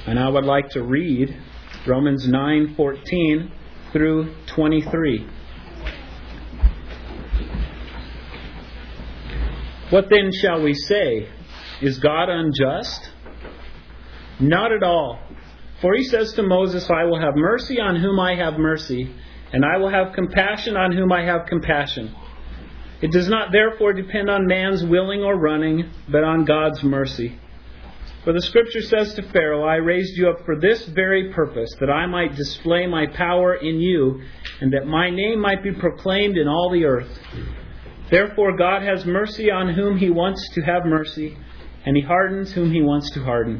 And I would like to read Romans 9:14 through 23. What then shall we say? Is God unjust? Not at all. For he says to Moses, I will have mercy on whom I have mercy, and I will have compassion on whom I have compassion. It does not therefore depend on man's willing or running, but on God's mercy. For the Scripture says to Pharaoh, I raised you up for this very purpose, that I might display my power in you, and that my name might be proclaimed in all the earth. Therefore God has mercy on whom he wants to have mercy, and he hardens whom he wants to harden.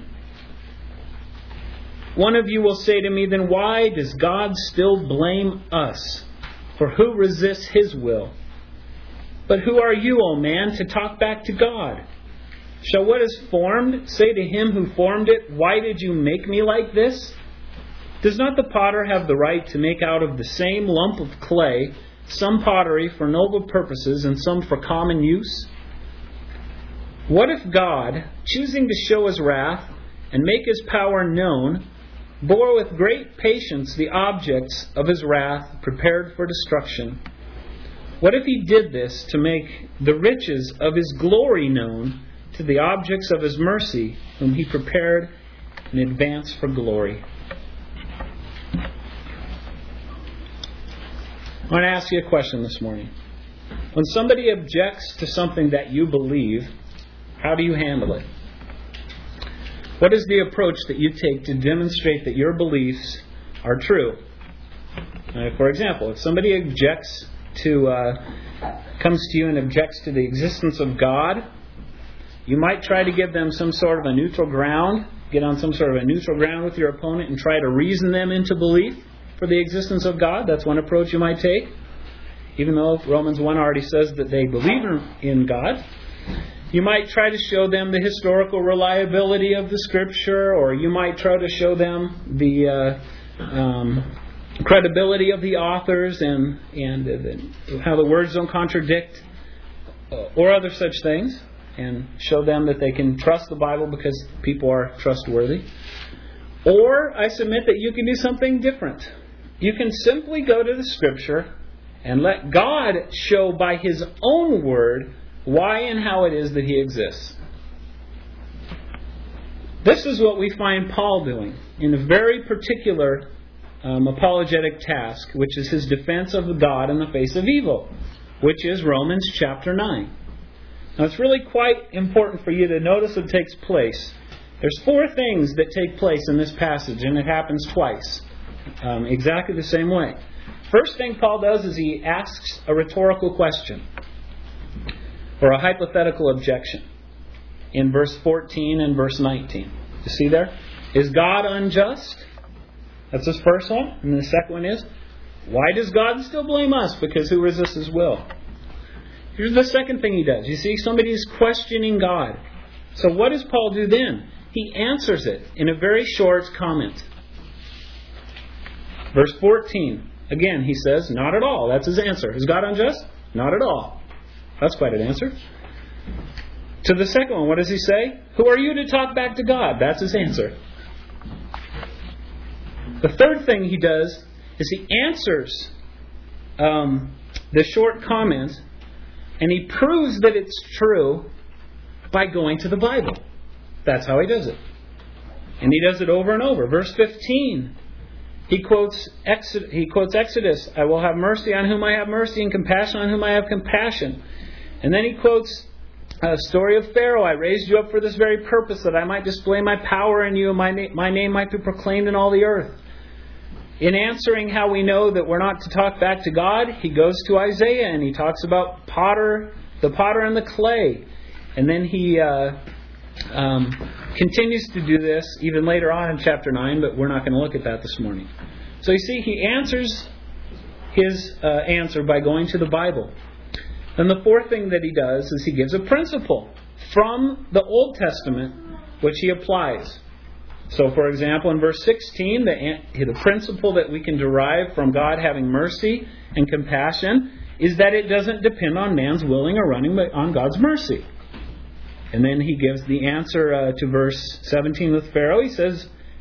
One of you will say to me, then why does God still blame us? For who resists his will? But who are you, O man, to talk back to God? Shall what is formed say to him who formed it, why did you make me like this? Does not the potter have the right to make out of the same lump of clay some pottery for noble purposes and some for common use? What if God, choosing to show his wrath and make his power known, bore with great patience the objects of his wrath prepared for destruction? What if he did this to make the riches of his glory known to the objects of his mercy, whom he prepared in advance for glory? I want to ask you a question this morning. When somebody objects to something that you believe, how do you handle it? What is the approach that you take to demonstrate that your beliefs are true? For example, if somebody comes to you and objects to the existence of God, you might try to give them some sort of a neutral ground, get on some sort of a neutral ground with your opponent and try to reason them into belief for the existence of God. That's one approach you might take. Even though Romans 1 already says that they believe in God. You might try to show them the historical reliability of the Scripture, or you might try to show them the credibility of the authors and how the words don't contradict, or other such things, and show them that they can trust the Bible because people are trustworthy. Or I submit that you can do something different. You can simply go to the Scripture and let God show by His own Word why and how it is that He exists. This is what we find Paul doing in a very particular apologetic task, which is his defense of God in the face of evil, which is Romans chapter 9. Now it's really quite important for you to notice what takes place. There's 4 things that take place in this passage, and it happens twice, exactly the same way. First thing Paul does is he asks a rhetorical question, or a hypothetical objection, in verse 14 and verse 19. You see there? Is God unjust? That's his first one. And the second one is, why does God still blame us? Because who resists his will? Here's the second thing he does. You see, somebody is questioning God. So what does Paul do then? He answers it in a very short comment. Verse 14. Again, he says, not at all. That's his answer. Is God unjust? Not at all. That's quite an answer. To the second one, what does he say? Who are you to talk back to God? That's his answer. The third thing he does is he answers the short comment, and he proves that it's true by going to the Bible. That's how he does it. And he does it over and over. Verse 15, he quotes Exodus, I will have mercy on whom I have mercy, and compassion on whom I have compassion. And then he quotes a story of Pharaoh. I raised you up for this very purpose, that I might display my power in you, and my name might be proclaimed in all the earth. In answering how we know that we're not to talk back to God, he goes to Isaiah and he talks about the potter and the clay. And then he continues to do this even later on in chapter 9, but we're not going to look at that this morning. So you see, he answers his answer by going to the Bible. And the fourth thing that he does is he gives a principle from the Old Testament, which he applies. So, for example, in verse 16, the principle that we can derive from God having mercy and compassion is that it doesn't depend on man's willing or running, but on God's mercy. And then he gives the answer to verse 17 with Pharaoh. He says,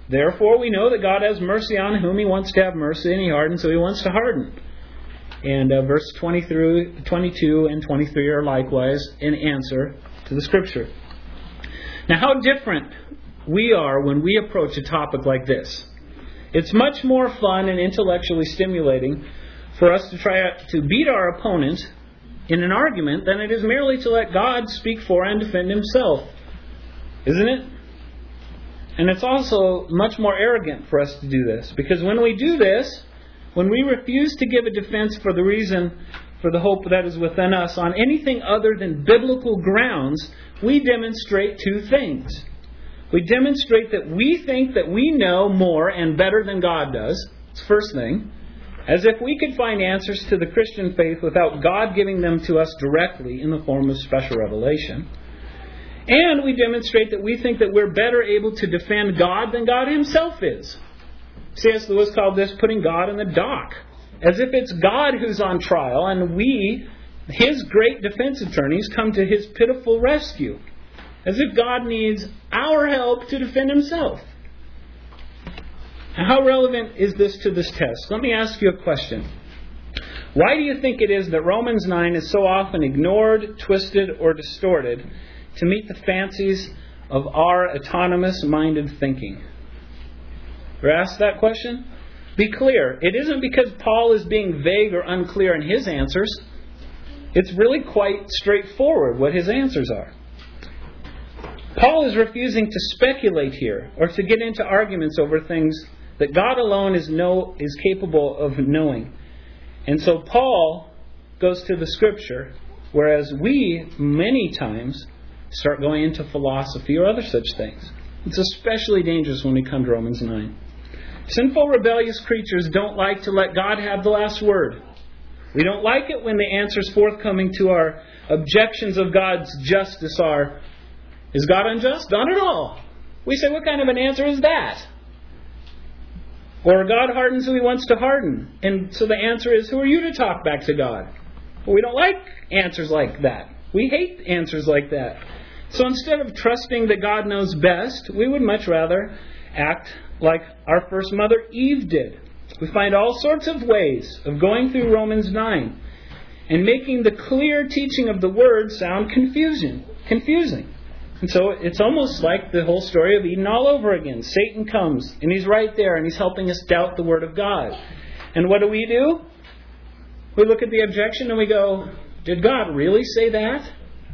Therefore, we know that God has mercy on whom He wants to have mercy, and He hardens who He wants to harden. And verse 22 and 23 are likewise an answer to the Scripture. Now, how different we are when we approach a topic like this. It's much more fun and intellectually stimulating for us to try to beat our opponent in an argument than it is merely to let God speak for and defend Himself. Isn't it? And it's also much more arrogant for us to do this. Because when we do this, when we refuse to give a defense for the reason, for the hope that is within us on anything other than biblical grounds, we demonstrate two things. We demonstrate that we think that we know more and better than God does. It's the first thing. As if we could find answers to the Christian faith without God giving them to us directly in the form of special revelation. And we demonstrate that we think that we're better able to defend God than God Himself is. C.S. Lewis called this putting God in the dock. As if it's God who's on trial and we, His great defense attorneys, come to His pitiful rescue. As if God needs our help to defend Himself. Now, how relevant is this to this test? Let me ask you a question. Why do you think it is that Romans 9 is so often ignored, twisted, or distorted to meet the fancies of our autonomous-minded thinking? Ever asked that question? Be clear. It isn't because Paul is being vague or unclear in his answers. It's really quite straightforward what his answers are. Paul is refusing to speculate here or to get into arguments over things that God alone is capable of knowing. And so Paul goes to the Scripture, whereas we, many times, start going into philosophy or other such things. It's especially dangerous when we come to Romans 9. Sinful, rebellious creatures don't like to let God have the last word. We don't like it when the answers forthcoming to our objections of God's justice are, is God unjust? Not at all. We say, what kind of an answer is that? Or God hardens who He wants to harden. And so the answer is, who are you to talk back to God? Well, we don't like answers like that. We hate answers like that. So instead of trusting that God knows best, we would much rather act like our first mother Eve did. We find all sorts of ways of going through Romans 9 and making the clear teaching of the Word sound confusing. And so it's almost like the whole story of Eden all over again. Satan comes, and he's right there, and he's helping us doubt the Word of God. And what do? We look at the objection and we go, did God really say that?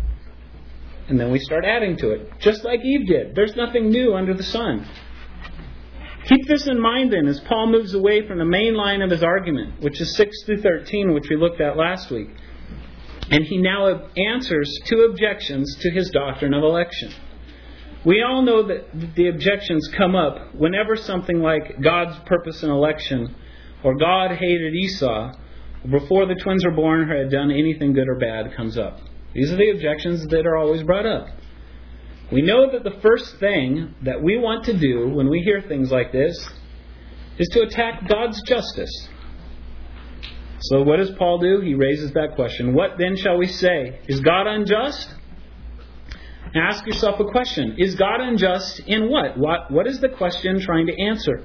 And then we start adding to it, just like Eve did. There's nothing new under the sun. Keep this in mind then as Paul moves away from the main line of his argument, which is 6 through 13, which we looked at last week. And he now answers two objections to his doctrine of election. We all know that the objections come up whenever something like God's purpose in election or God hated Esau before the twins were born or had done anything good or bad comes up. These are the objections that are always brought up. We know that the first thing that we want to do when we hear things like this is to attack God's justice. So what does Paul do? He raises that question. What then shall we say? Is God unjust? Ask yourself a question. Is God unjust in what? What is the question trying to answer?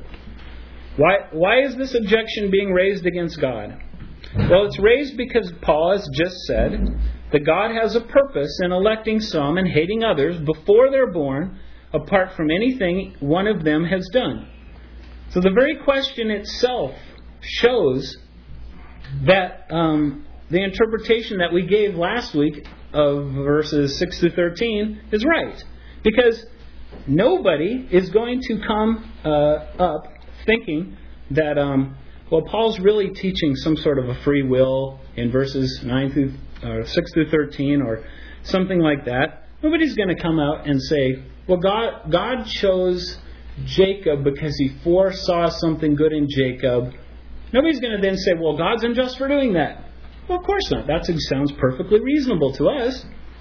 Why is this objection being raised against God? Well, it's raised because Paul has just said that God has a purpose in electing some and hating others before they're born, apart from anything one of them has done. So the very question itself shows that the interpretation that we gave last week of verses 6 through 13 is right. Because nobody is going to come up thinking that, Paul's really teaching some sort of a free will in verses 6 through 13 or something like that. Nobody's going to come out and say, well, God chose Jacob because He foresaw something good in Jacob. Nobody's going to then say, well, God's unjust for doing that. Well, of course not. That sounds perfectly reasonable to us.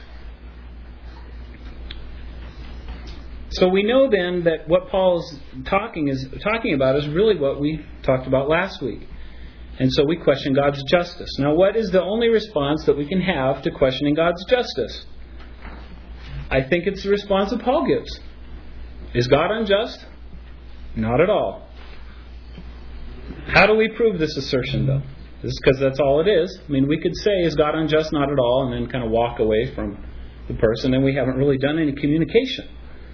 So we know then that what Paul's talking about is really what we talked about last week. And so we question God's justice. Now, what is the only response that we can have to questioning God's justice? I think it's the response that Paul gives. Is God unjust? Not at all. How do we prove this assertion, though? This is because that's all it is. I mean, we could say, is God unjust? Not at all, and then kind of walk away from the person, and we haven't really done any communication.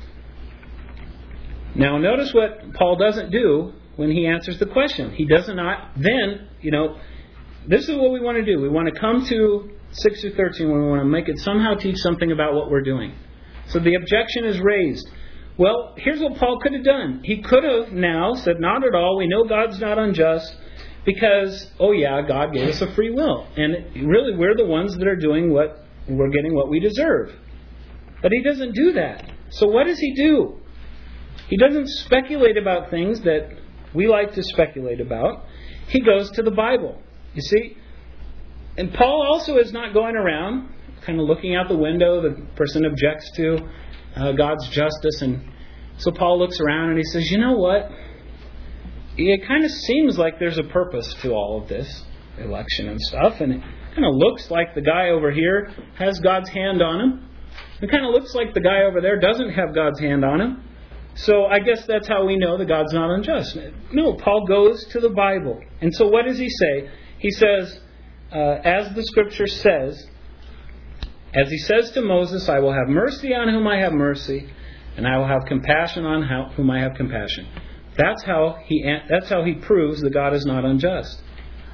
Now, notice what Paul doesn't do when he answers the question. He does not then, this is what we want to do. We want to come to 6 through 13 when we want to make it somehow teach something about what we're doing. So the objection is raised. Well, here's what Paul could have done. He could have now said, not at all. We know God's not unjust because, God gave us a free will. And really, we're the ones that are doing we're getting what we deserve. But he doesn't do that. So what does he do? He doesn't speculate about things that we like to speculate about. He goes to the Bible. You see? And Paul also is not going around kind of looking out the window. The person objects to God's justice. And so Paul looks around and he says, you know what? It kind of seems like there's a purpose to all of this election and stuff. And it kind of looks like the guy over here has God's hand on him. It kind of looks like the guy over there doesn't have God's hand on him. So I guess that's how we know that God's not unjust. No, Paul goes to the Bible. And so what does he say? He says, as the Scripture says, as he says to Moses, I will have mercy on whom I have mercy, and I will have compassion on whom I have compassion. That's how he proves that God is not unjust.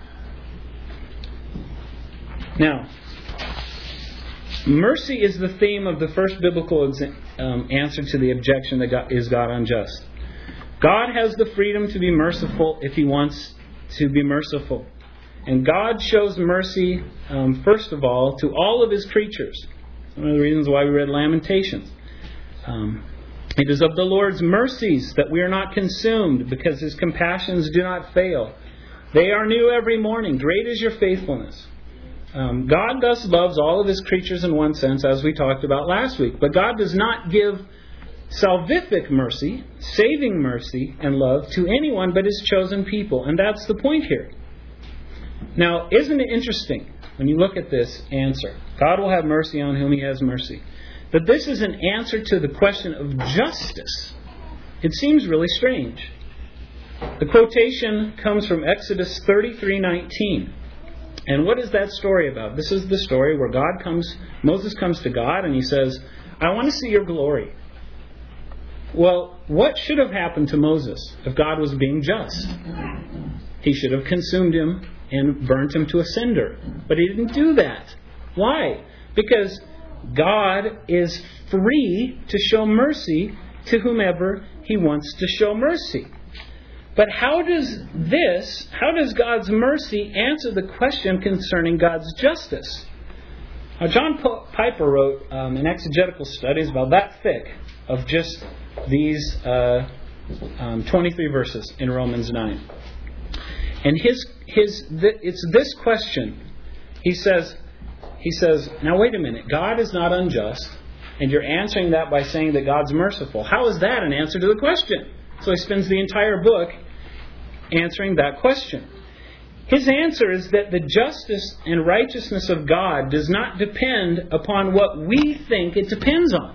Now, mercy is the theme of the first biblical answer to the objection that is God unjust. God has the freedom to be merciful if He wants to be merciful. And God shows mercy, first of all, to all of His creatures. One of the reasons why we read Lamentations. It is of the Lord's mercies that we are not consumed, because His compassions do not fail. They are new every morning. Great is your faithfulness. God thus loves all of His creatures in one sense, as we talked about last week. But God does not give salvific mercy, saving mercy and love to anyone but His chosen people. And that's the point here. Now, isn't it interesting when you look at this answer? God will have mercy on whom He has mercy. But this is an answer to the question of justice. It seems really strange. The quotation comes from Exodus 33:19. And what is that story about? This is the story where Moses comes to God and he says, I want to see your glory. Well, what should have happened to Moses if God was being just? He should have consumed him and burnt him to a cinder. But He didn't do that. Why? Because God is free to show mercy to whomever He wants to show mercy. But how does God's mercy answer the question concerning God's justice? Now, John Piper wrote an exegetical studies about that thick of just these 23 verses in Romans 9. And it's this question. He says, now wait a minute, God is not unjust, and you're answering that by saying that God's merciful. How is that an answer to the question? So he spends the entire book answering that question. His answer is that the justice and righteousness of God does not depend upon what we think it depends on.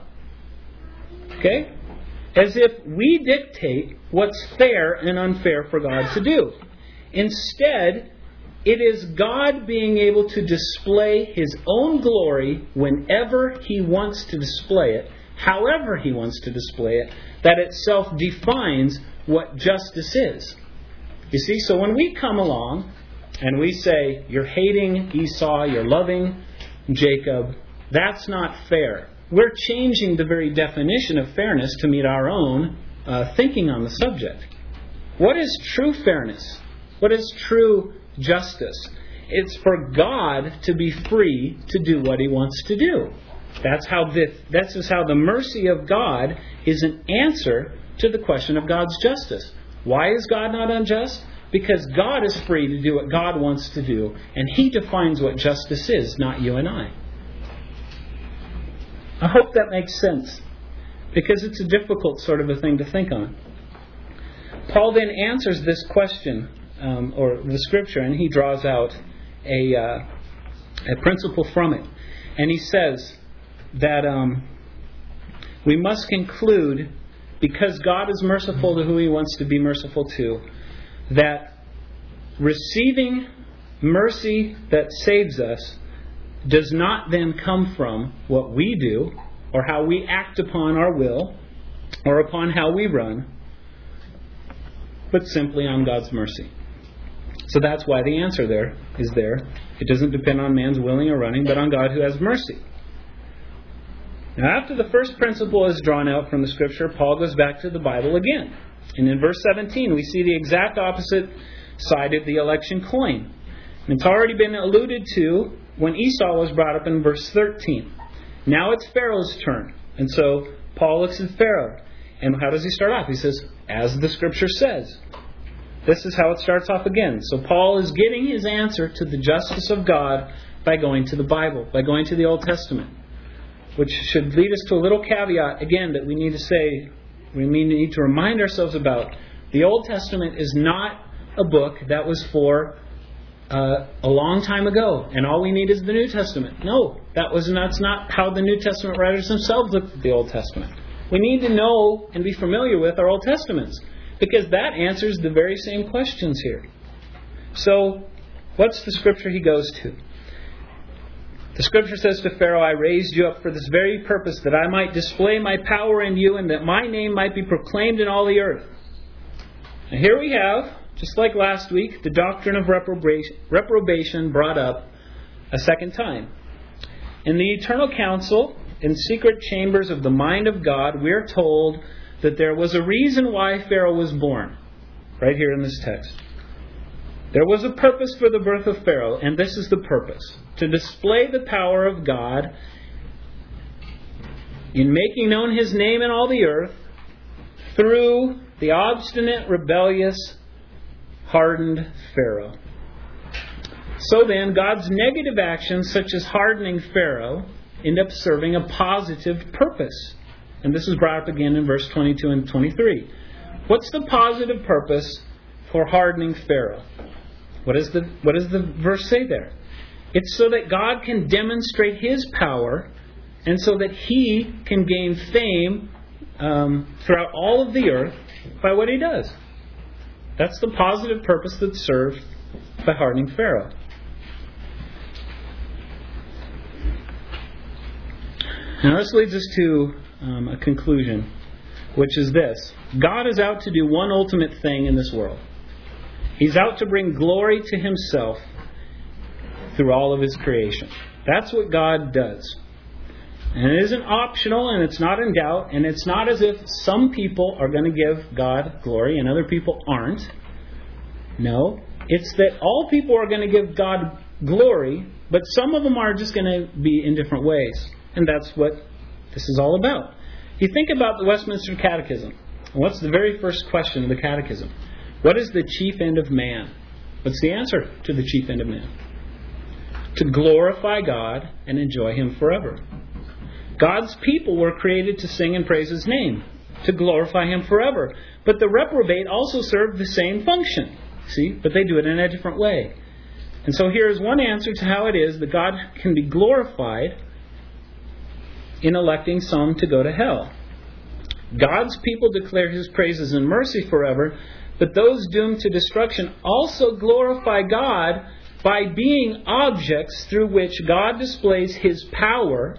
Okay? As if we dictate what's fair and unfair for God to do. Instead, it is God being able to display His own glory whenever He wants to display it, however He wants to display it, that itself defines what justice is. You see, so when we come along and we say, you're hating Esau, you're loving Jacob, that's not fair. We're changing the very definition of fairness to meet our own thinking on the subject. What is true fairness? What is true justice? It's for God to be free to do what He wants to do. That's how the mercy of God is an answer to the question of God's justice. Why is God not unjust? Because God is free to do what God wants to do, and He defines what justice is, not you and I. I hope that makes sense, because it's a difficult sort of a thing to think on. Paul then answers this question, or the Scripture, and he draws out a principle from it. And he says that we must conclude because God is merciful to who He wants to be merciful to, that receiving mercy that saves us does not then come from what we do or how we act upon our will or upon how we run, but simply on God's mercy. So that's why the answer there is there. It doesn't depend on man's willing or running, but on God who has mercy. Now, after the first principle is drawn out from the Scripture, Paul goes back to the Bible again. And in verse 17, we see the exact opposite side of the election coin. And it's already been alluded to when Esau was brought up in verse 13. Now it's Pharaoh's turn. And so Paul looks at Pharaoh. And how does he start off? He says, as the Scripture says. This is how it starts off again. So Paul is getting his answer to the justice of God by going to the Bible, by going to the Old Testament. Which should lead us to a little caveat, again, that we need to say, we need to remind ourselves about. The Old Testament is not a book that was for a long time ago, and all we need is the New Testament. No, that's not how the New Testament writers themselves looked at the Old Testament. We need to know and be familiar with our Old Testaments, because that answers the very same questions here. So, what's the Scripture he goes to? The Scripture says to Pharaoh, I raised you up for this very purpose, that I might display my power in you, and that my name might be proclaimed in all the earth. And here we have, just like last week, the doctrine of reprobation brought up a second time. In the eternal council, in secret chambers of the mind of God, we're told that there was a reason why Pharaoh was born. Right here in this text. There was a purpose for the birth of Pharaoh, and this is the purpose. To display the power of God in making known His name in all the earth through the obstinate, rebellious, hardened Pharaoh. So then, God's negative actions, such as hardening Pharaoh, end up serving a positive purpose. And this is brought up again in verse 22 and 23. What's the positive purpose for hardening Pharaoh? What does the verse say there? It's so that God can demonstrate His power, and so that He can gain fame throughout all of the earth by what He does. That's the positive purpose that's served by hardening Pharaoh. Now this leads us to a conclusion, which is this. God is out to do one ultimate thing in this world. He's out to bring glory to Himself through all of His creation. That's what God does. And it isn't optional, and it's not in doubt, and it's not as if some people are going to give God glory and other people aren't. No, it's that all people are going to give God glory, but some of them are just going to be in different ways. And that's what this is all about. You think about the Westminster Catechism. What's the very first question of the Catechism? What is the chief end of man? What's the answer to the chief end of man? To glorify God and enjoy Him forever. God's people were created to sing and praise His name, to glorify Him forever. But the reprobate also serve the same function. See? But they do it in a different way. And so here is one answer to how it is that God can be glorified in electing some to go to hell. God's people declare His praises and mercy forever, but those doomed to destruction also glorify God by being objects through which God displays His power,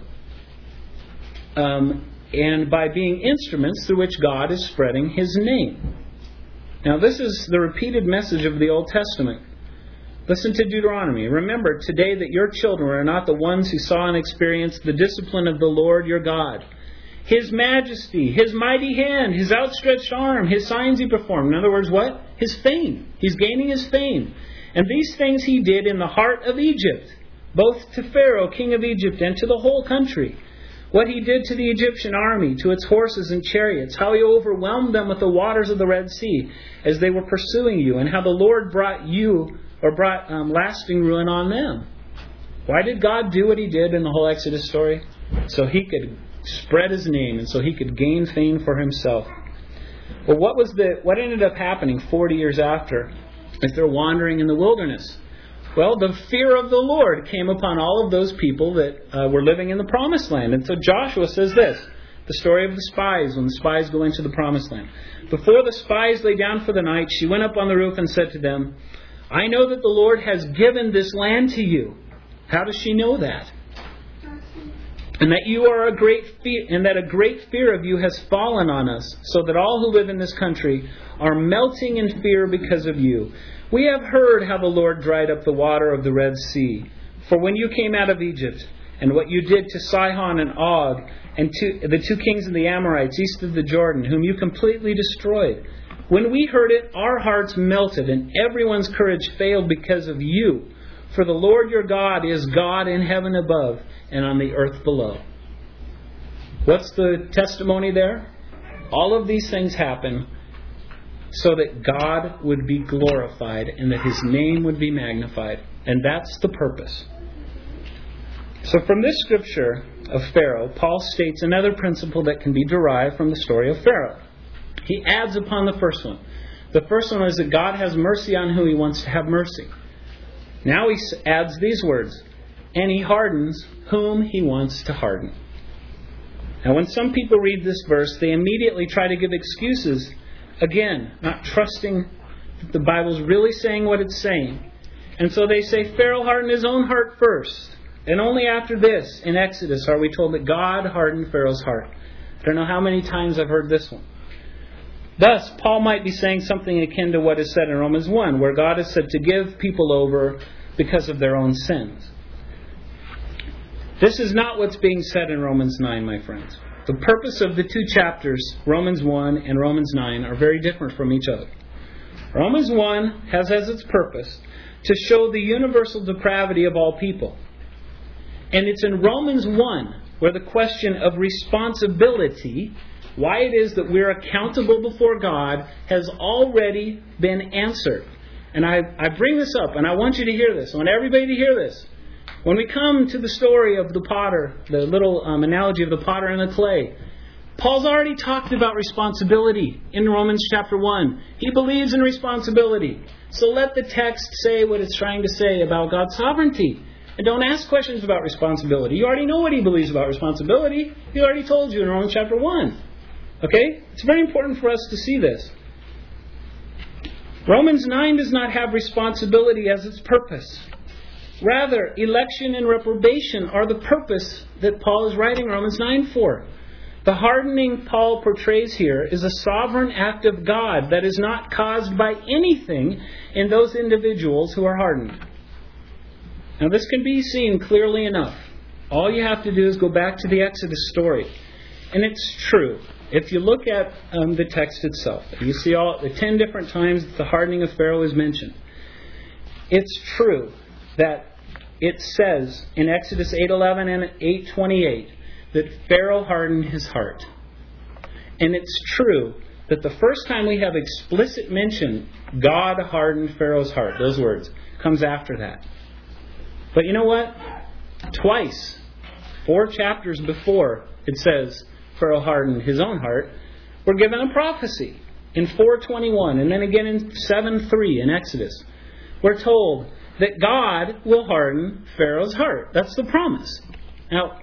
and by being instruments through which God is spreading His name. Now this is the repeated message of the Old Testament. Listen to Deuteronomy. Remember today that your children are not the ones who saw and experienced the discipline of the Lord your God. His majesty, His mighty hand, His outstretched arm, His signs He performed. In other words, what? His fame. He's gaining His fame. And these things He did in the heart of Egypt, both to Pharaoh, king of Egypt, and to the whole country. What He did to the Egyptian army, to its horses and chariots, how He overwhelmed them with the waters of the Red Sea as they were pursuing you, and how the Lord brought lasting ruin on them. Why did God do what He did in the whole Exodus story? So He could spread His name, and so He could gain fame for Himself. Well, what ended up happening 40 years after, as they're wandering in the wilderness? Well, the fear of the Lord came upon all of those people that were living in the Promised Land. And so Joshua says this, The story of the spies, when the spies go into the promised land. Before the spies lay down for the night, she went up on the roof and said to them, I know that the Lord has given this land to you. How does she know that? And that you are a great fear, and that a great fear of you has fallen on us, so that all who live in this country are melting in fear because of you. We have heard how the Lord dried up the water of the Red Sea. For when you came out of Egypt, and what you did to Sihon and Og, and to the two kings of the Amorites east of the Jordan, whom you completely destroyed. When we heard it, our hearts melted, and everyone's courage failed because of you. For the Lord your God is God in heaven above and on the earth below. What's the testimony there? All of these things happen so that God would be glorified and that His name would be magnified. And that's the purpose. So from this scripture of Pharaoh, Paul states another principle that can be derived from the story of Pharaoh. He adds upon the first one. The first one is that God has mercy on who He wants to have mercy. Now he adds these words, and He hardens whom He wants to harden. Now when some people read this verse, they immediately try to give excuses. Again, not trusting that the Bible's really saying what it's saying. And so they say Pharaoh hardened his own heart first. And only after this, in Exodus, are we told that God hardened Pharaoh's heart. I don't know how many times I've heard this one. Thus, Paul might be saying something akin to what is said in Romans 1, where God is said to give people over because of their own sins. This is not what's being said in Romans 9, my friends. The purpose of the two chapters, Romans 1 and Romans 9, are very different from each other. Romans 1 has as its purpose to show the universal depravity of all people. And it's in Romans 1 where the question of responsibility, why it is that we're accountable before God, has already been answered. And I bring this up, and I want you to hear this. I want everybody to hear this. When we come to the story of the potter, the little analogy of the potter and the clay, Paul's already talked about responsibility in Romans chapter 1. He believes in responsibility. So let the text say what it's trying to say about God's sovereignty. And don't ask questions about responsibility. You already know what he believes about responsibility. He already told you in Romans chapter 1. Okay? It's very important for us to see this. Romans 9 does not have responsibility as its purpose. Rather, election and reprobation are the purpose that Paul is writing Romans 9 for. The hardening Paul portrays here is a sovereign act of God that is not caused by anything in those individuals who are hardened. Now this can be seen clearly enough. All you have to do is go back to the Exodus story. And it's true. If you look at the text itself, you see all the 10 different times that the hardening of Pharaoh is mentioned. It's true that it says in Exodus 8:11 and 8:28 that Pharaoh hardened his heart. And it's true that the first time we have explicit mention, God hardened Pharaoh's heart, those words, comes after that. But you know what? Twice, 4 chapters before it says Pharaoh hardened his own heart, we're given a prophecy in 4:21 and then again in 7:3 in Exodus. We're told that God will harden Pharaoh's heart. That's the promise. Now,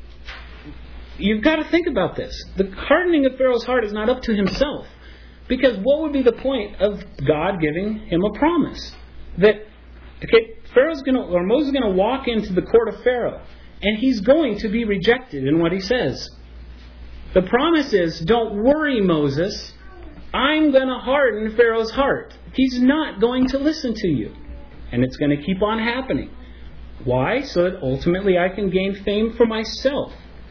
you've got to think about this. The hardening of Pharaoh's heart is not up to himself. Because what would be the point of God giving him a promise? That, Moses is going to walk into the court of Pharaoh, and he's going to be rejected in what he says. The promise is, don't worry, Moses. I'm going to harden Pharaoh's heart. He's not going to listen to you. And it's going to keep on happening. Why? So that ultimately I can gain fame for myself.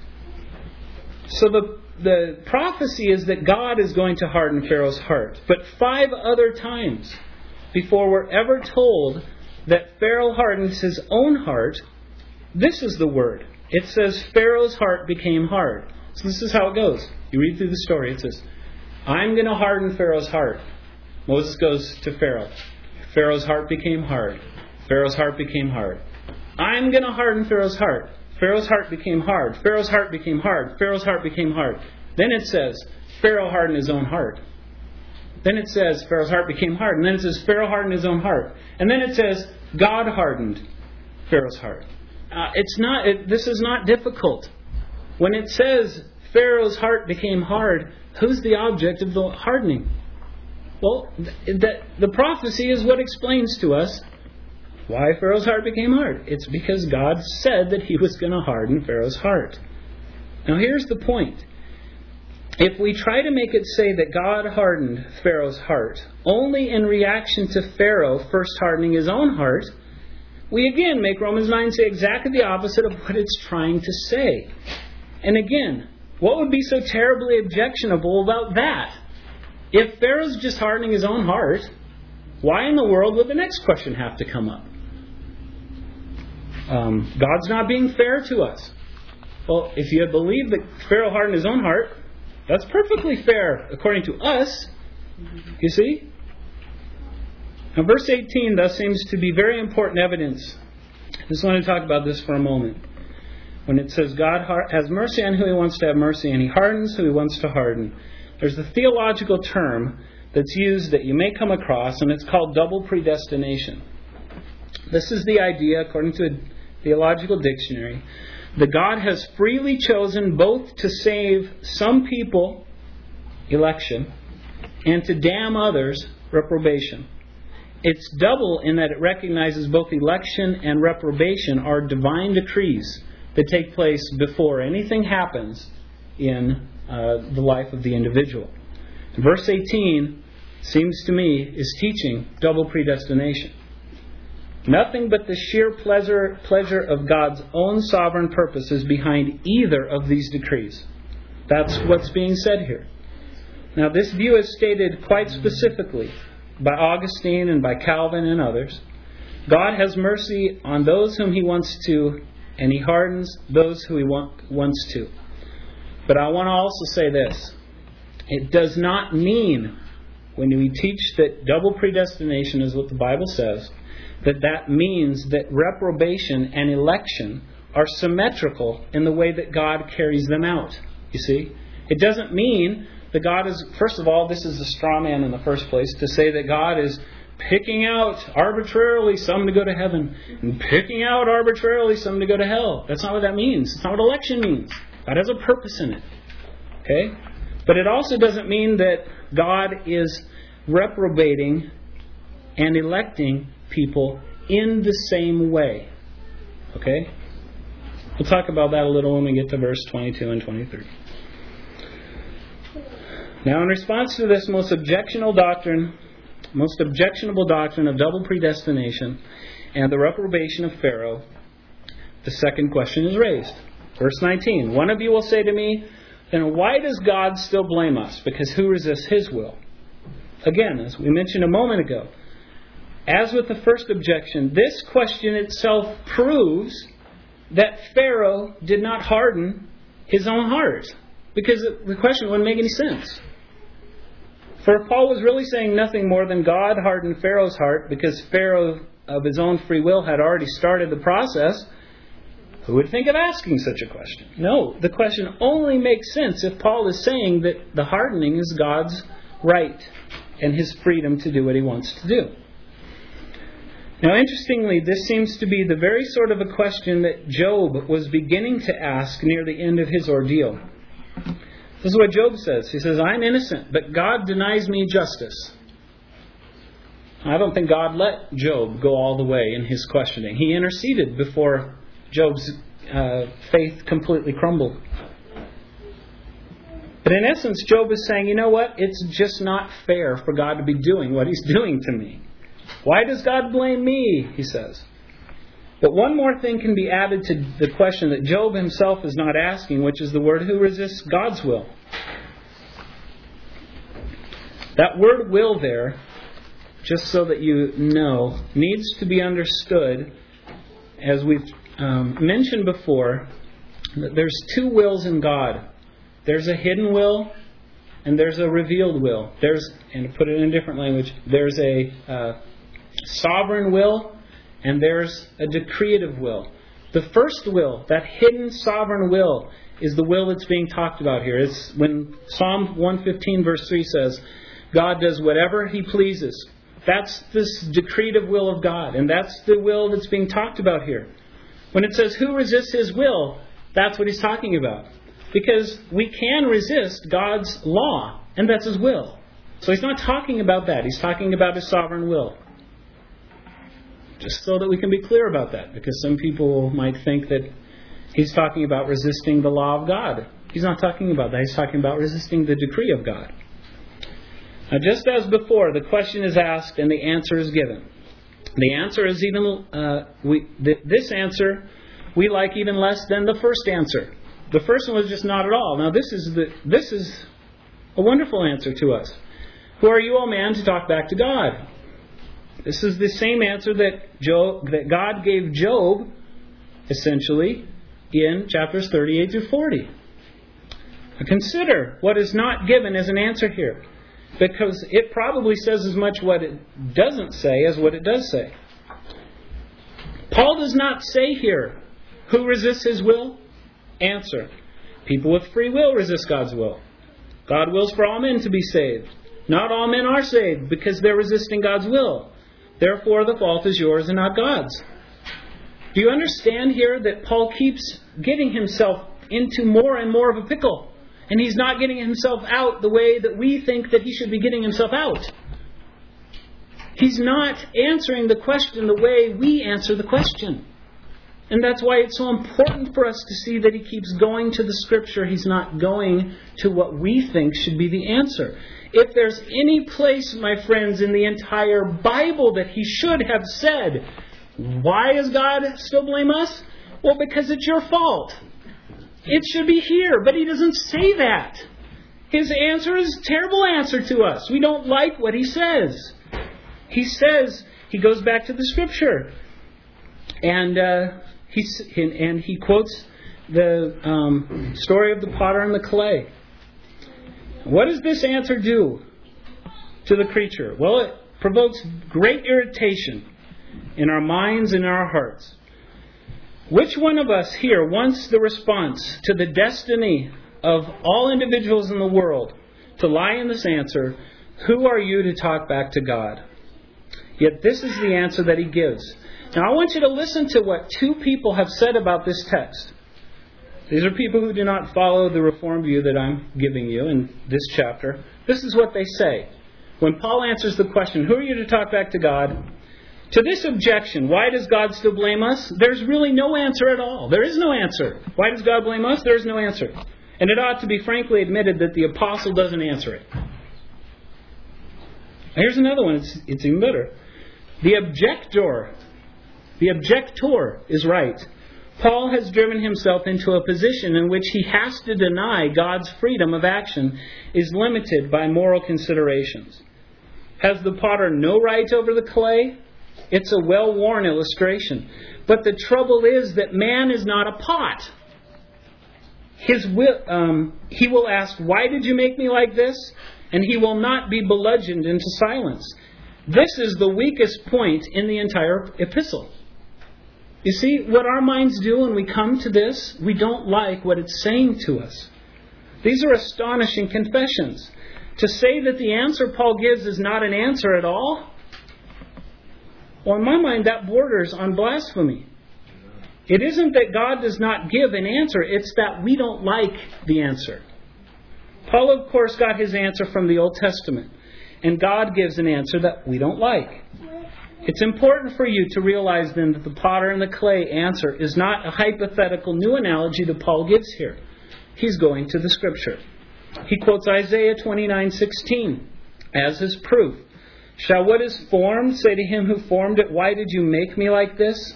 So the prophecy is that God is going to harden Pharaoh's heart. But 5 other times before we're ever told that Pharaoh hardens his own heart, this is the word. It says Pharaoh's heart became hard. So this is how it goes. You read through the story. It says, I'm going to harden Pharaoh's heart. Moses goes to Pharaoh. Pharaoh's heart became hard. Pharaoh's heart became hard. I'm going to harden Pharaoh's heart. Pharaoh's heart became hard. Pharaoh's heart became hard. Pharaoh's heart became hard. Then it says, Pharaoh hardened his own heart. Then it says, Pharaoh's heart became hard. And then it says, Pharaoh hardened his own heart. And then it says, God hardened Pharaoh's heart. This is not difficult. When it says Pharaoh's heart became hard, who's the object of the hardening? Well, the prophecy is what explains to us why Pharaoh's heart became hard. It's because God said that He was going to harden Pharaoh's heart. Now here's the point. If we try to make it say that God hardened Pharaoh's heart only in reaction to Pharaoh first hardening his own heart, we again make Romans 9 say exactly the opposite of what it's trying to say. And again, what would be so terribly objectionable about that? If Pharaoh's just hardening his own heart, why in the world would the next question have to come up? God's not being fair to us. Well, if you believe that Pharaoh hardened his own heart, that's perfectly fair according to us. You see? Now, verse 18 thus seems to be very important evidence. I just want to talk about this for a moment. When it says God has mercy on who He wants to have mercy, and He hardens who He wants to harden. There's a theological term that's used that you may come across, and it's called double predestination. This is the idea, according to a theological dictionary, that God has freely chosen both to save some people, election, and to damn others, reprobation. It's double in that it recognizes both election and reprobation are divine decrees that take place before anything happens in the life of the individual. Verse 18 seems to me is teaching double predestination. Nothing but the sheer pleasure of God's own sovereign purposes behind either of these decrees. That's what's being said here. Now, this view is stated quite specifically by Augustine and by Calvin and others. God has mercy on those whom He wants to, and He hardens those who He wants to. But I want to also say this. It does not mean, when we teach that double predestination is what the Bible says, that means that reprobation and election are symmetrical in the way that God carries them out. You see? It doesn't mean that God is, first of all, this is a straw man in the first place, to say that God is picking out arbitrarily some to go to heaven and picking out arbitrarily some to go to hell. That's not what that means. It's not what election means. God has a purpose in it. Okay? But it also doesn't mean that God is reprobating and electing people in the same way. Okay? We'll talk about that a little when we get to verse 22 and 23. Now, in response to this most objectionable doctrine of double predestination and the reprobation of Pharaoh, the second question is raised. Verse 19, one of you will say to me, then why does God still blame us? Because who resists His will? Again, as we mentioned a moment ago, as with the first objection, this question itself proves that Pharaoh did not harden his own heart. Because the question wouldn't make any sense. For Paul was really saying nothing more than God hardened Pharaoh's heart because Pharaoh of his own free will had already started the process. Who would think of asking such a question? No, the question only makes sense if Paul is saying that the hardening is God's right and His freedom to do what He wants to do. Now, interestingly, this seems to be the very sort of a question that Job was beginning to ask near the end of his ordeal. This is what Job says. He says, I'm innocent, but God denies me justice. I don't think God let Job go all the way in his questioning. He interceded before Job's faith completely crumbled. But in essence, Job is saying, you know what? It's just not fair for God to be doing what He's doing to me. Why does God blame me? He says. But one more thing can be added to the question that Job himself is not asking, which is the word who resists God's will. That word will there, just so that you know, needs to be understood, as we've mentioned before, that there's two wills in God. There's a hidden will and there's a revealed will. And to put it in a different language, there's a sovereign will and there's a decretive will. The first will, that hidden sovereign will, is the will that's being talked about here. It's when Psalm 115 verse 3 says, God does whatever He pleases. That's this decretive will of God. And that's the will that's being talked about here. When it says, who resists His will? That's what he's talking about. Because we can resist God's law, and that's His will. So He's not talking about that. He's talking about His sovereign will. Just so that we can be clear about that, because some people might think that He's talking about resisting the law of God. He's not talking about that. He's talking about resisting the decree of God. Now, just as before, the question is asked and the answer is given. The answer is this answer we like even less than the first answer. The first one was just not at all. Now, this is a wonderful answer to us. Who are you, O man, to talk back to God? This is the same answer that God gave Job, essentially, in chapters 38 through 40. Now consider what is not given as an answer here, because it probably says as much what it doesn't say as what it does say. Paul does not say here, who resists his will? Answer. People with free will resist God's will. God wills for all men to be saved. Not all men are saved because they're resisting God's will. Therefore, the fault is yours and not God's. Do you understand here that Paul keeps getting himself into more and more of a pickle? And he's not getting himself out the way that we think that he should be getting himself out. He's not answering the question the way we answer the question. And that's why it's so important for us to see that he keeps going to the Scripture. He's not going to what we think should be the answer. If there's any place, my friends, in the entire Bible that he should have said, why does God still blame us? Well, because it's your fault. It should be here, but he doesn't say that. His answer is a terrible answer to us. We don't like what he says. He says, he goes back to the Scripture, and he quotes the story of the potter and the clay. What does this answer do to the creature? Well, it provokes great irritation in our minds and in our hearts. Which one of us here wants the response to the destiny of all individuals in the world to lie in this answer, who are you to talk back to God? Yet this is the answer that he gives. Now I want you to listen to what two people have said about this text. These are people who do not follow the Reformed view that I'm giving you in this chapter. This is what they say. When Paul answers the question, who are you to talk back to God? To this objection, why does God still blame us? There's really no answer at all. There is no answer. Why does God blame us? There is no answer. And it ought to be frankly admitted that the apostle doesn't answer it. Here's another one. It's even better. The objector is right. Paul has driven himself into a position in which he has to deny God's freedom of action is limited by moral considerations. Has the potter no right over the clay? It's a well-worn illustration. But the trouble is that man is not a pot. He will ask, why did you make me like this? And he will not be bludgeoned into silence. This is the weakest point in the entire epistle. You see, what our minds do when we come to this, we don't like what it's saying to us. These are astonishing confessions. To say that the answer Paul gives is not an answer at all, well, in my mind, that borders on blasphemy. It isn't that God does not give an answer, it's that we don't like the answer. Paul, of course, got his answer from the Old Testament, and God gives an answer that we don't like. It's important for you to realize then that the potter and the clay answer is not a hypothetical new analogy that Paul gives here. He's going to the Scripture. He quotes Isaiah 29:16 as his proof. Shall what is formed say to him who formed it, why did you make me like this?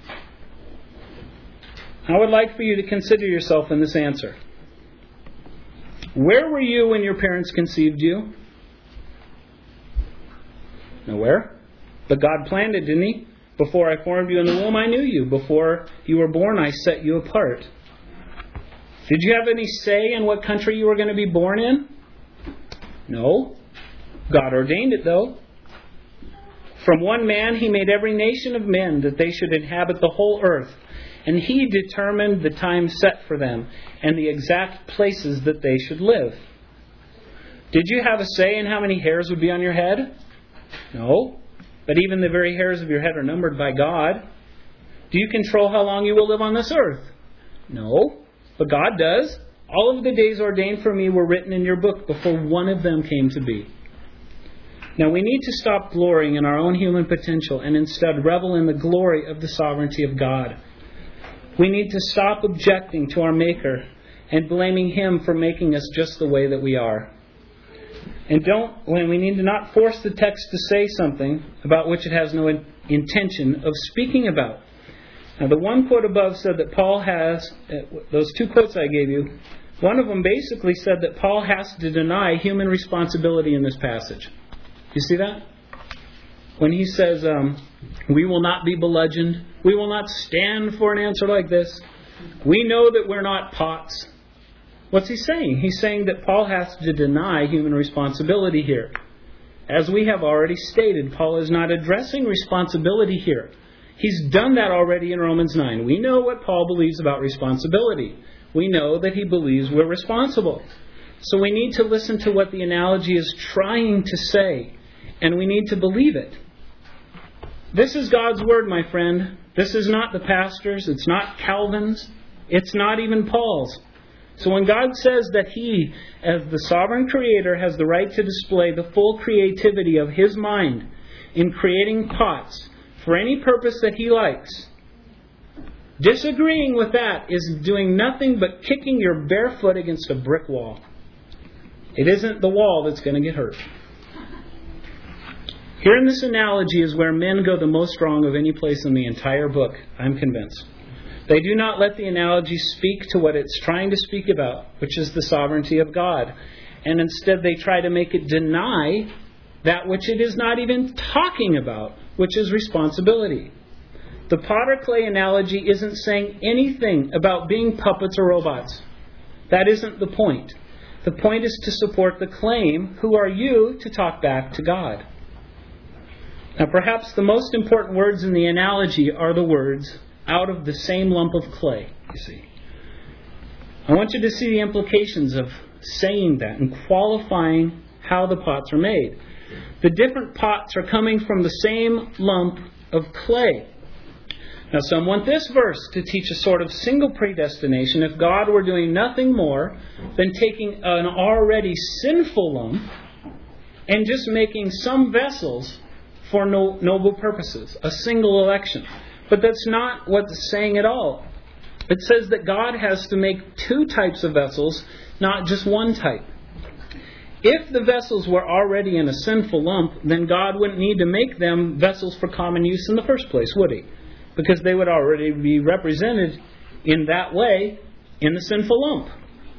I would like for you to consider yourself in this answer. Where were you when your parents conceived you? Nowhere. But God planned it, didn't He? Before I formed you in the womb, I knew you. Before you were born, I set you apart. Did you have any say in what country you were going to be born in? No. God ordained it, though. From one man He made every nation of men that they should inhabit the whole earth. And He determined the time set for them and the exact places that they should live. Did you have a say in how many hairs would be on your head? No. But even the very hairs of your head are numbered by God. Do you control how long you will live on this earth? No. But God does. All of the days ordained for me were written in your book before one of them came to be. Now we need to stop glorying in our own human potential and instead revel in the glory of the sovereignty of God. We need to stop objecting to our Maker and blaming Him for making us just the way that we are. And we need to not force the text to say something about which it has no intention of speaking about. Now the one quote above said that Paul has, those two quotes I gave you, one of them basically said that Paul has to deny human responsibility in this passage. You see that? When he says, we will not be bludgeoned, we will not stand for an answer like this, we know that we're not pots. What's he saying? He's saying that Paul has to deny human responsibility here. As we have already stated, Paul is not addressing responsibility here. He's done that already in Romans 9. We know what Paul believes about responsibility. We know that he believes we're responsible. So we need to listen to what the analogy is trying to say, and we need to believe it. This is God's Word, my friend. This is not the pastor's. It's not Calvin's. It's not even Paul's. So when God says that He, as the sovereign Creator, has the right to display the full creativity of His mind in creating pots for any purpose that He likes, disagreeing with that is doing nothing but kicking your bare foot against a brick wall. It isn't the wall that's going to get hurt. Here in this analogy is where men go the most wrong of any place in the entire book, I'm convinced. They do not let the analogy speak to what it's trying to speak about, which is the sovereignty of God. And instead they try to make it deny that which it is not even talking about, which is responsibility. The potter-clay analogy isn't saying anything about being puppets or robots. That isn't the point. The point is to support the claim, who are you to talk back to God? Now perhaps the most important words in the analogy are the words, out of the same lump of clay, you see. I want you to see the implications of saying that and qualifying how the pots are made. The different pots are coming from the same lump of clay. Now some want this verse to teach a sort of single predestination if God were doing nothing more than taking an already sinful lump and just making some vessels for noble purposes, a single election. But that's not what it's saying at all. It says that God has to make two types of vessels, not just one type. If the vessels were already in a sinful lump, then God wouldn't need to make them vessels for common use in the first place, would He? Because they would already be represented in that way in the sinful lump.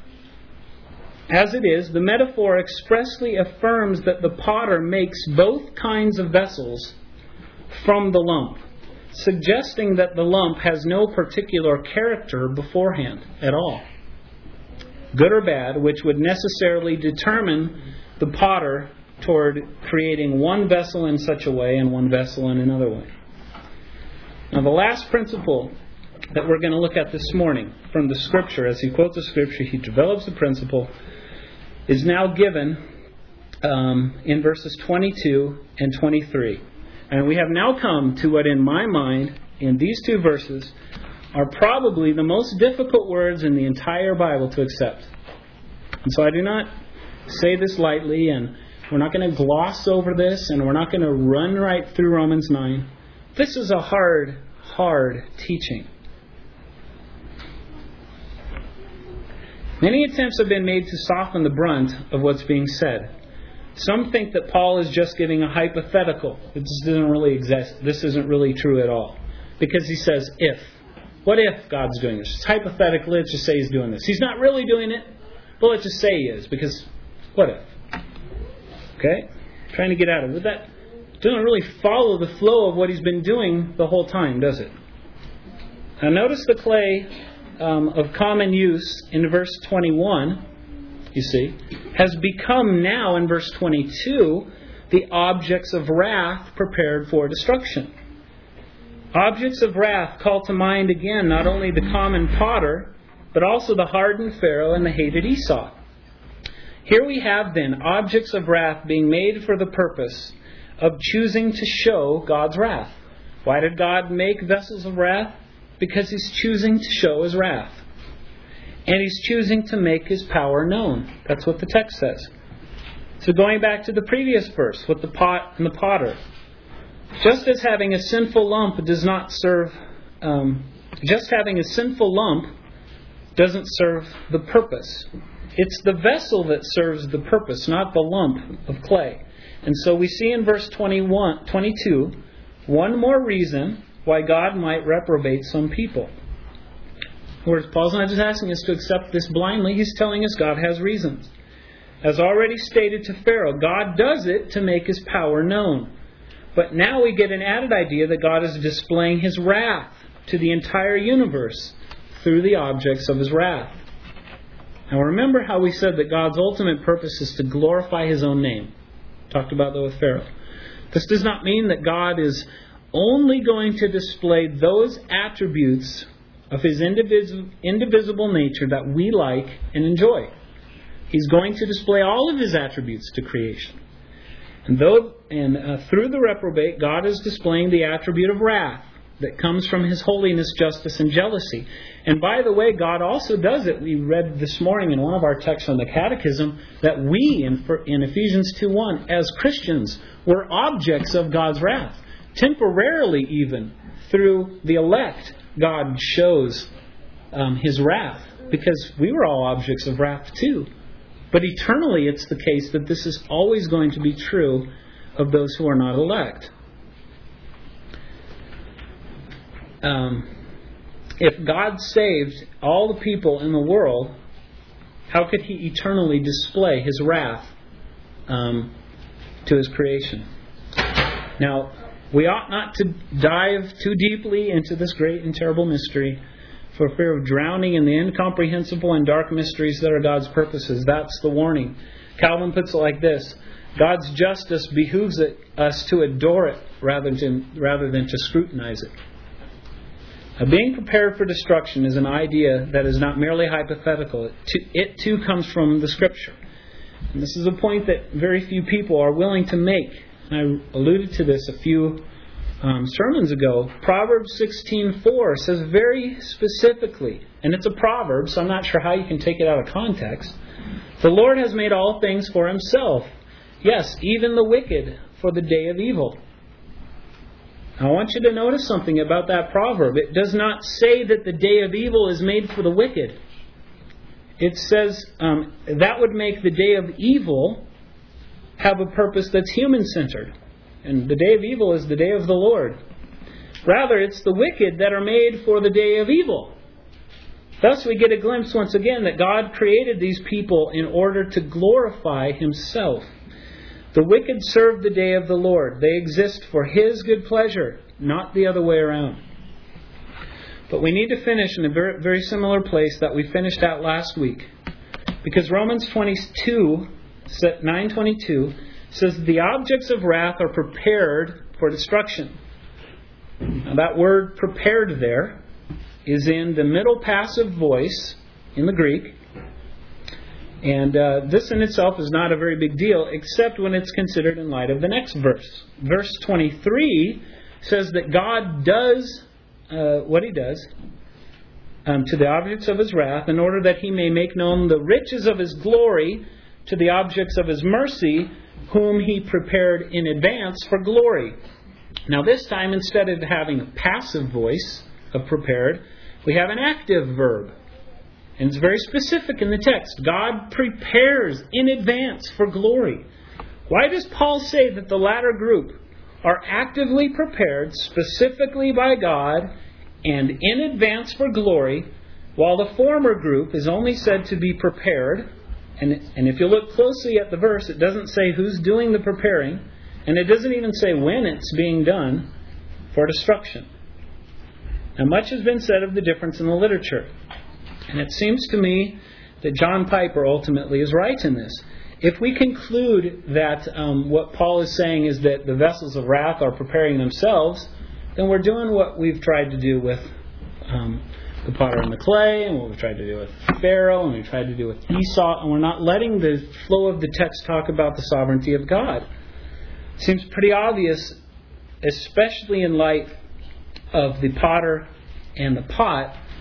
As it is, the metaphor expressly affirms that the potter makes both kinds of vessels from the lump, suggesting that the lump has no particular character beforehand at all, good or bad, which would necessarily determine the potter toward creating one vessel in such a way and one vessel in another way. Now the last principle that we're going to look at this morning from the Scripture, as he quotes the Scripture, he develops the principle, is now given in verses 22 and 23. And we have now come to what in my mind, in these two verses, are probably the most difficult words in the entire Bible to accept. And so I do not say this lightly, and we're not going to gloss over this, and we're not going to run right through Romans 9. This is a hard teaching. Many attempts have been made to soften the brunt of what's being said. Some think that Paul is just giving a hypothetical. This doesn't really exist. This isn't really true at all. Because he says, if. What if God's doing this? It's hypothetical. Let's just say He's doing this. He's not really doing it, but let's just say He is. Because, what if? Okay? Trying to get out of it. That doesn't really follow the flow of what He's been doing the whole time, does it? Now notice the clay of common use in verse 21, you see, has become now in verse 22 the objects of wrath prepared for destruction. Objects of wrath call to mind again not only the common potter, but also the hardened Pharaoh and the hated Esau. Here we have then objects of wrath being made for the purpose of choosing to show God's wrath. Why did God make vessels of wrath? Because He's choosing to show His wrath. And He's choosing to make His power known. That's what the text says. So going back to the previous verse with the pot and the potter. Just as having a sinful lump does not serve... just having a sinful lump doesn't serve the purpose. It's the vessel that serves the purpose, not the lump of clay. And so we see in verse 22, one more reason why God might reprobate some people. Whereas Paul's not just asking us to accept this blindly, he's telling us God has reasons. As already stated to Pharaoh, God does it to make His power known. But now we get an added idea that God is displaying His wrath to the entire universe through the objects of His wrath. Now remember how we said that God's ultimate purpose is to glorify His own name. Talked about that with Pharaoh. This does not mean that God is only going to display those attributes of His indivisible nature that we like and enjoy. He's going to display all of His attributes to creation. And through the reprobate, God is displaying the attribute of wrath that comes from His holiness, justice, and jealousy. And by the way, God also does it. We read this morning in one of our texts on the Catechism that we, in Ephesians 2:1, as Christians, were objects of God's wrath. Temporarily even, through the elect, God shows His wrath, because we were all objects of wrath too. But eternally it's the case that this is always going to be true of those who are not elect. If God saved all the people in the world, how could He eternally display His wrath to His creation? Now, we ought not to dive too deeply into this great and terrible mystery for fear of drowning in the incomprehensible and dark mysteries that are God's purposes. That's the warning. Calvin puts it like this: God's justice behooves us to adore it rather than to scrutinize it. Now, being prepared for destruction is an idea that is not merely hypothetical. It too comes from the Scripture. And this is a point that very few people are willing to make. And I alluded to this a few sermons ago. Proverbs 16:4 says very specifically, and it's a proverb, so I'm not sure how you can take it out of context. The Lord has made all things for Himself. Yes, even the wicked for the day of evil. Now, I want you to notice something about that proverb. It does not say that the day of evil is made for the wicked. It says that would make the day of evil have a purpose that's human-centered. And the day of evil is the day of the Lord. Rather, it's the wicked that are made for the day of evil. Thus, we get a glimpse once again that God created these people in order to glorify Himself. The wicked serve the day of the Lord. They exist for His good pleasure, not the other way around. But we need to finish in a very, very similar place that we finished at last week. Because Romans 9:22 says the objects of wrath are prepared for destruction. Now that word prepared there is in the middle passive voice in the Greek. And this in itself is not a very big deal, except when it's considered in light of the next verse. Verse 23 says that God does what He does to the objects of His wrath in order that He may make known the riches of His glory to the objects of His mercy, whom He prepared in advance for glory. Now this time, instead of having a passive voice of prepared, we have an active verb. And it's very specific in the text. God prepares in advance for glory. Why does Paul say that the latter group are actively prepared specifically by God and in advance for glory, while the former group is only said to be prepared? And if you look closely at the verse, it doesn't say who's doing the preparing, and it doesn't even say when it's being done for destruction. Now, much has been said of the difference in the literature. And it seems to me that John Piper ultimately is right in this. If we conclude that what Paul is saying is that the vessels of wrath are preparing themselves, then we're doing what we've tried to do with the potter and the clay, and what we've tried to do with Pharaoh, and we've tried to do with Esau, and we're not letting the flow of the text talk about the sovereignty of God. It seems pretty obvious, especially in light of the potter and the pot,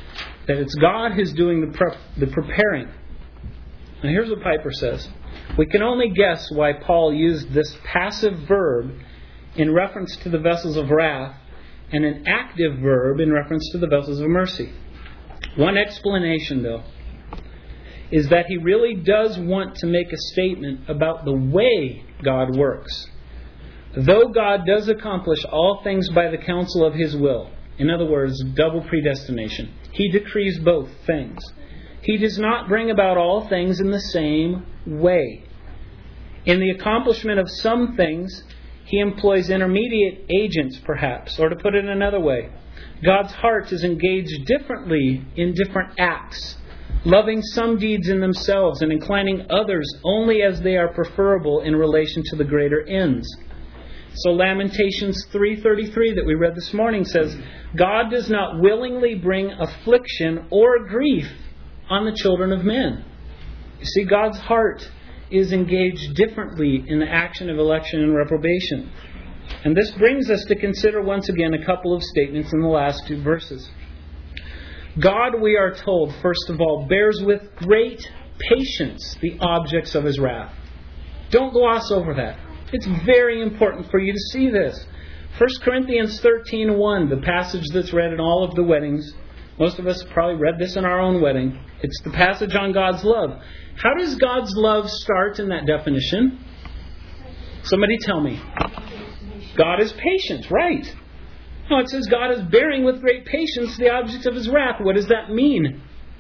That it's God who's doing the preparing. Now here's what Piper says. We can only guess why Paul used this passive verb in reference to the vessels of wrath and an active verb in reference to the vessels of mercy. One explanation, though, is that he really does want to make a statement about the way God works. Though God does accomplish all things by the counsel of His will, in other words, double predestination, He decrees both things. He does not bring about all things in the same way. In the accomplishment of some things, He employs intermediate agents, perhaps. Or to put it another way, God's heart is engaged differently in different acts, loving some deeds in themselves and inclining others only as they are preferable in relation to the greater ends. So Lamentations 3:33 that we read this morning says, God does not willingly bring affliction or grief on the children of men. You see, God's heart is engaged differently in the action of election and reprobation. And this brings us to consider once again a couple of statements in the last two verses. God, we are told, first of all, bears with great patience the objects of His wrath. Don't gloss over that. It's very important for you to see this. 1 Corinthians 13:1, the passage that's read in all of the weddings. Most of us probably read this in our own wedding. It's the passage on God's love. How does God's love start in that definition? Somebody tell me. God is patient, right? No, it says God is bearing with great patience the objects of His wrath. What does that mean?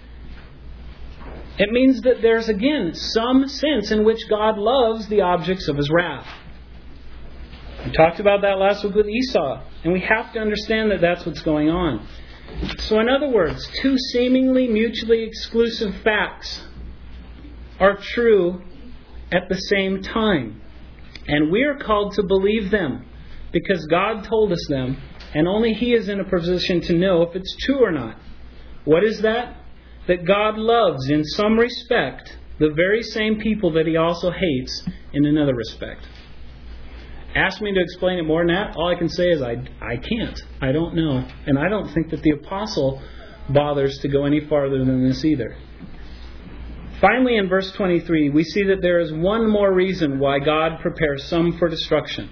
It means that there's, again, some sense in which God loves the objects of His wrath. We talked about that last week with Esau, and we have to understand that that's what's going on. So in other words, two seemingly mutually exclusive facts are true at the same time. And we are called to believe them because God told us them, and only He is in a position to know if it's true or not. What is that? That God loves, in some respect, the very same people that He also hates in another respect. Ask me to explain it more than that. All I can say is I can't. I don't know. And I don't think that the apostle bothers to go any farther than this either. Finally, in verse 23, we see that there is one more reason why God prepares some for destruction.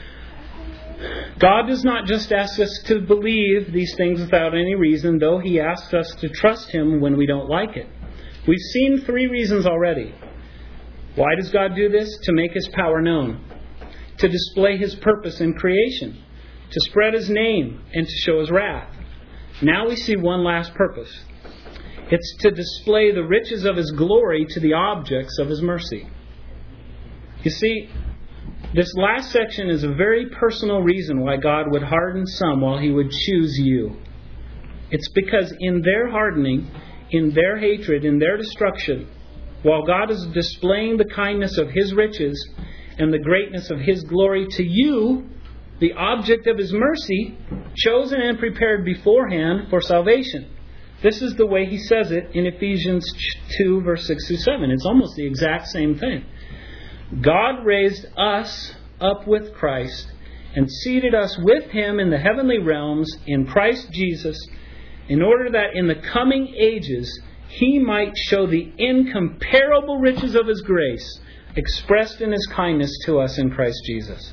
God does not just ask us to believe these things without any reason, though He asks us to trust Him when we don't like it. We've seen three reasons already. Why does God do this? To make His power known. To display His purpose in creation. To spread His name and to show His wrath. Now we see one last purpose. It's to display the riches of His glory to the objects of His mercy. You see, this last section is a very personal reason why God would harden some while He would choose you. It's because in their hardening, in their hatred, in their destruction, while God is displaying the kindness of His riches and the greatness of His glory to you, the object of His mercy, chosen and prepared beforehand for salvation. This is the way He says it in Ephesians 2, verse 6 through 7. It's almost the exact same thing. God raised us up with Christ and seated us with Him in the heavenly realms in Christ Jesus, in order that in the coming ages He might show the incomparable riches of His grace expressed in His kindness to us in Christ Jesus.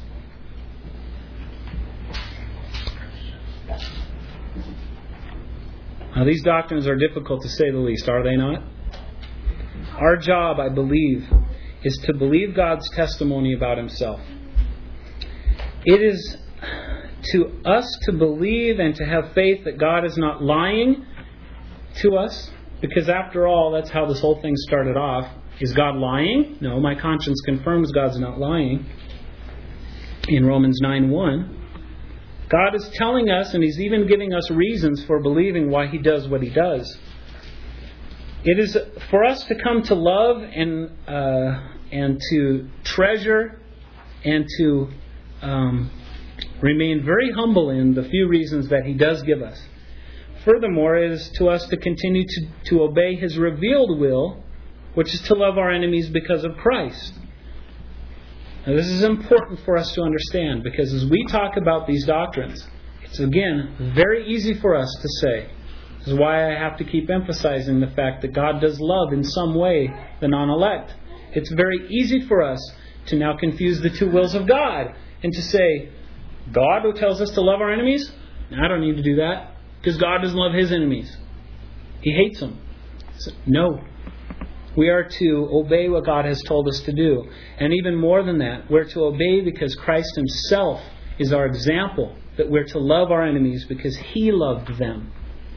Now, these doctrines are difficult to say the least, are they not? Our job, I believe, is to believe God's testimony about Himself. It is to us to believe and to have faith that God is not lying to us, because after all, that's how this whole thing started off. Is God lying? No, my conscience confirms God's not lying. In Romans 9:1, God is telling us, and He's even giving us reasons for believing why He does what He does. It is for us to come to love and to treasure and to remain very humble in the few reasons that He does give us. Furthermore, it is to us to continue to obey His revealed will, which is to love our enemies because of Christ. Now, this is important for us to understand, because as we talk about these doctrines, it's again very easy for us to say, This is why I have to keep emphasizing the fact that God does love in some way the non-elect. It's very easy for us to now confuse the two wills of God and to say, God who tells us to love our enemies? I don't need to do that because God doesn't love His enemies. He hates them. So, no. We are to obey what God has told us to do. And even more than that, we're to obey because Christ Himself is our example, that we're to love our enemies because He loved them.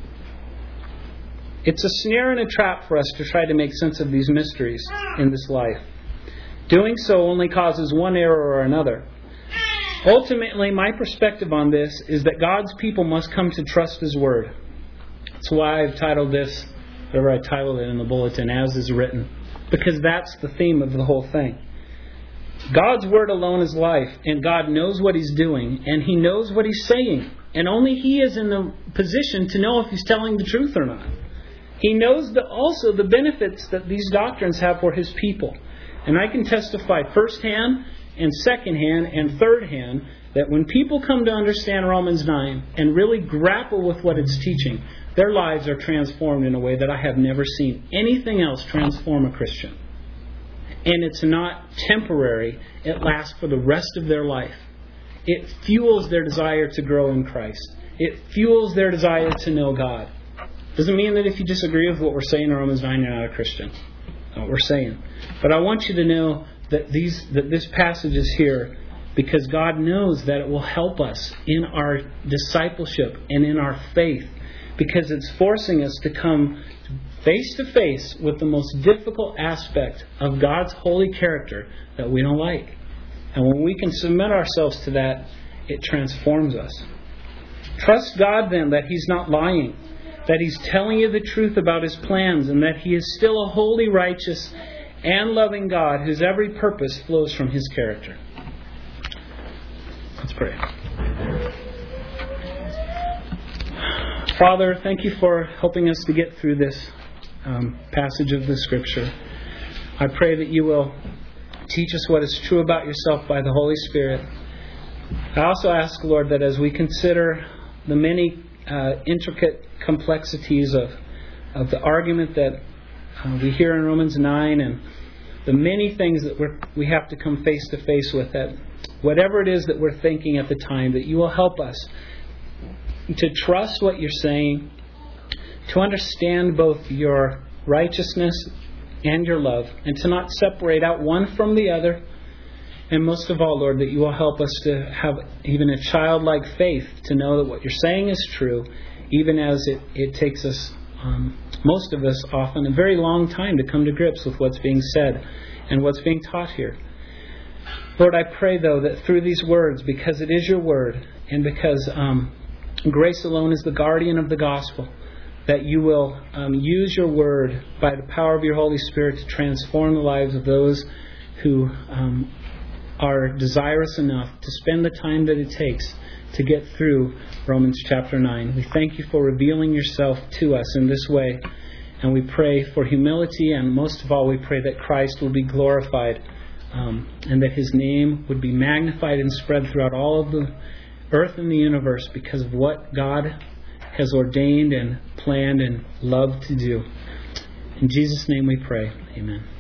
It's a snare and a trap for us to try to make sense of these mysteries in this life. Doing so only causes one error or another. Ultimately, my perspective on this is that God's people must come to trust His Word. That's why I've titled this, whatever I titled it in the bulletin, As Is Written. Because that's the theme of the whole thing. God's Word alone is life, and God knows what He's doing, and He knows what He's saying. And only He is in the position to know if He's telling the truth or not. He knows also the benefits that these doctrines have for His people. And I can testify firsthand and secondhand and thirdhand that when people come to understand Romans 9 and really grapple with what it's teaching, their lives are transformed in a way that I have never seen anything else transform a Christian. And it's not temporary. It lasts for the rest of their life. It fuels their desire to grow in Christ. It fuels their desire to know God. Doesn't mean that if you disagree with what we're saying in Romans 9, you're not a Christian. That's what we're saying. But I want you to know that this passage is here because God knows that it will help us in our discipleship and in our faith, because it's forcing us to come face to face with the most difficult aspect of God's holy character that we don't like. And when we can submit ourselves to that, it transforms us. Trust God then that He's not lying, that He's telling you the truth about His plans, and that He is still a holy, righteous, and loving God whose every purpose flows from His character. Let's pray. Father, thank You for helping us to get through this passage of the Scripture. I pray that You will teach us what is true about Yourself by the Holy Spirit. I also ask, Lord, that as we consider the many intricate complexities of the argument that we hear in Romans 9 and the many things that we have to come face to face with, that whatever it is that we're thinking at the time, that You will help us to trust what You're saying, to understand both Your righteousness and Your love, and to not separate out one from the other. And most of all, Lord, that You will help us to have even a childlike faith to know that what You're saying is true, even as it takes us, most of us often, a very long time to come to grips with what's being said and what's being taught here. Lord, I pray, though, that through these words, because it is Your Word, and because grace alone is the guardian of the gospel, that You will use Your Word by the power of Your Holy Spirit to transform the lives of those who are desirous enough to spend the time that it takes to get through Romans chapter 9. We thank You for revealing Yourself to us in this way. And we pray for humility, and most of all, we pray that Christ will be glorified and that His name would be magnified and spread throughout all of the earth and the universe because of what God has ordained and planned and loved to do. In Jesus' name we pray. Amen.